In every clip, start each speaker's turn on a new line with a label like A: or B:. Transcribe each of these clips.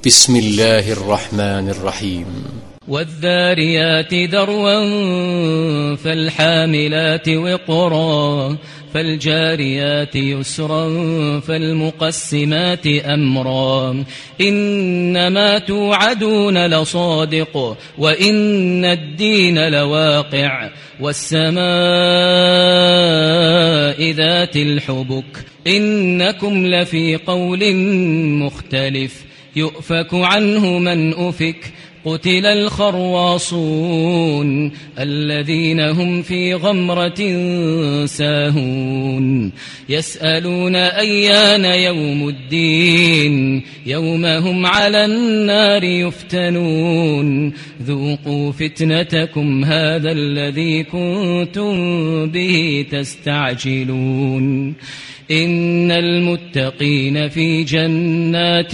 A: بسم الله الرحمن الرحيم
B: والذاريات ذروا فالحاملات وقرا فالجاريات يسرا فالمقسمات أمرا إنما توعدون لصادق وإن الدين لواقع والسماء ذات الحبك إنكم لفي قول مختلف يؤفك عنه من أفك قتل الخرواصون الذين هم في غمرة ساهون يسألون أيان يوم الدين يوم هم على النار يفتنون ذوقوا فتنتكم هذا الذي كنتم به تستعجلون إن المتقين في جنات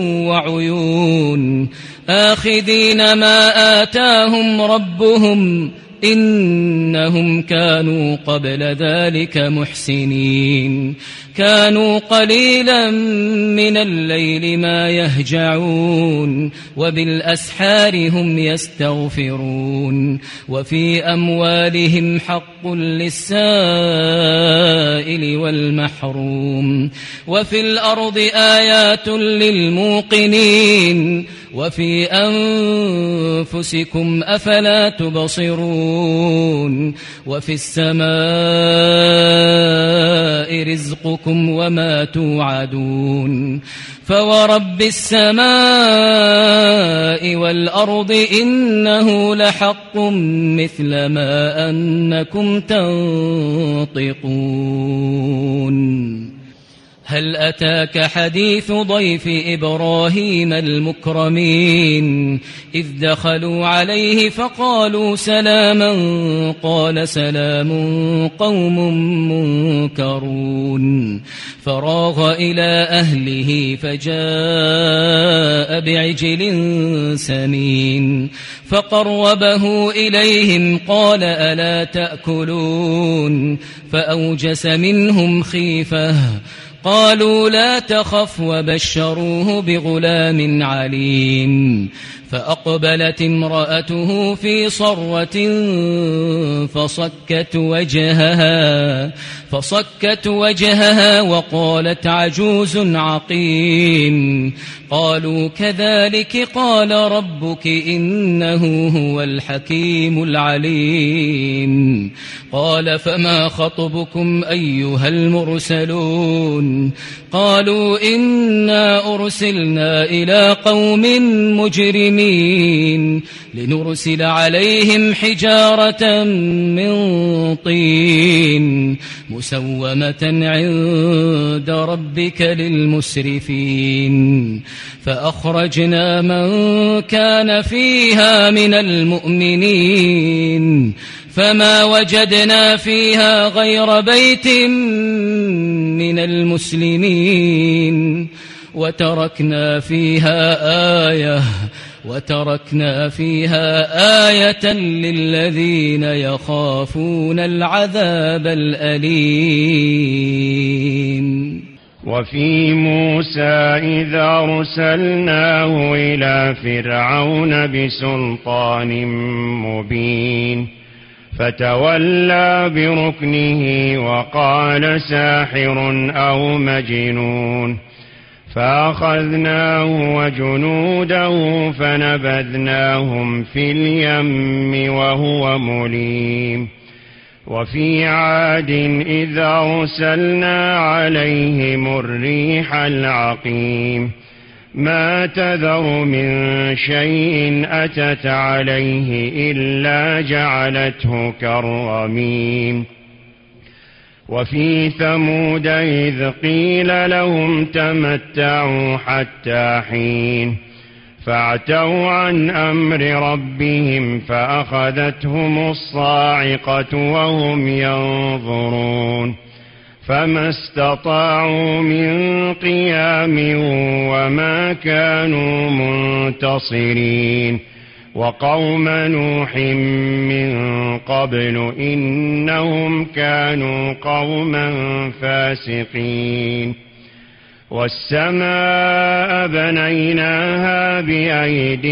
B: وعيون آخذين ما آتاهم ربهم إنهم كانوا قبل ذلك محسنين كانوا قليلا من الليل ما يهجعون وبالأسحار هم يستغفرون وفي أموالهم حق للسائل والمحروم وفي الأرض آيات للموقنين وفي أنفسكم أفلا تبصرون وفي السماء رزقكم وما توعدون فورب السماء والأرض إنه لحق مثل ما أنكم تنطقون هل أتاك حديث ضيف إبراهيم المكرمين إذ دخلوا عليه فقالوا سلاما قال سلام قوم منكرون فراغ إلى أهله فجاء بعجل سمين فقربه إليهم قال ألا تأكلون فأوجس منهم خيفة قالوا لا تخف وبشروه بغلام عليم فأقبلت امرأته في صرة فصكت وجهها وقالت عجوز عقيم قالوا كذلك قال ربك إنه هو الحكيم العليم قال فما خطبكم أيها المرسلون قالوا إنا أرسلنا إلى قوم مجرمين لنرسل عليهم حجارة من طين مسومة عند ربك للمسرفين فأخرجنا من كان فيها من المؤمنين فما وجدنا فيها غير بيت من المسلمين وتركنا فيها آية للذين يخافون العذاب الأليم
C: وفي موسى إذا أرسلناه إلى فرعون بسلطان مبين فتولى بركنه وقال ساحر أو مجنون فأخذناه وجنوده فنبذناهم في اليم وهو مليم وفي عاد إذا أرسلنا عليهم الريح العقيم ما تذر من شيء أتت عليه إلا جعلته كالرميم وفي ثمود إذ قيل لهم تمتعوا حتى حين فاعتوا عن أمر ربهم فأخذتهم الصاعقة وهم ينظرون فما استطاعوا من قيام وما كانوا منتصرين وقوم نوح من قبل إنهم كانوا قوما فاسقين والسماء بنيناها بأيد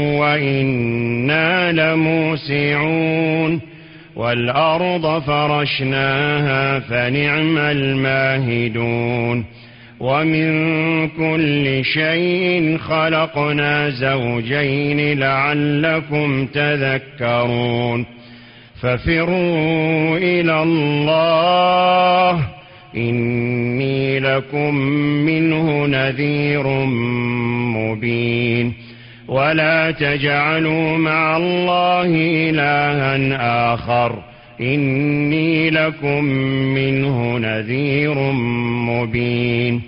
C: وإنا لموسعون والأرض فرشناها فنعم الماهدون ومن كل شيء خلقنا زوجين لعلكم تذكرون ففروا إلى الله إني لكم منه نذير مبين ولا تجعلوا مع الله إلها آخر إني لكم منه نذير مبين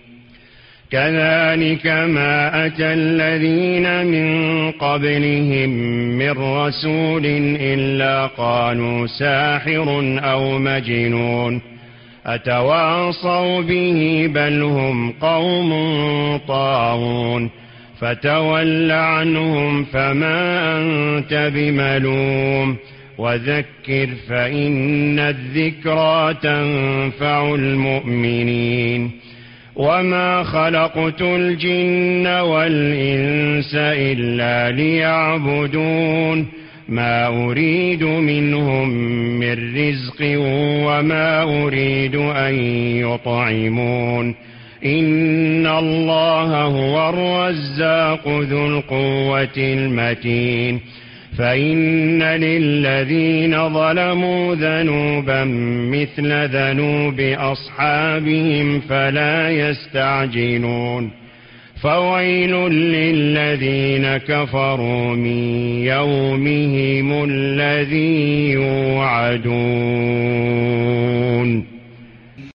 C: كذلك ما أتى الذين من قبلهم من رسول إلا قالوا ساحر أو مجنون أتواصوا به بل هم قوم طاغون فتول عنهم فما أنت بملوم وذكر فإن الذكرى تنفع المؤمنين وما خلقت الجن والإنس إلا ليعبدون ما أريد منهم من رزق وما أريد أن يطعمون إن الله هو الرزاق ذو القوة المتين فإن للذين ظلموا ذنوبا مثل ذنوب أصحابهم فلا يستعجلون فويل للذين كفروا من يومهم الذي يوعدون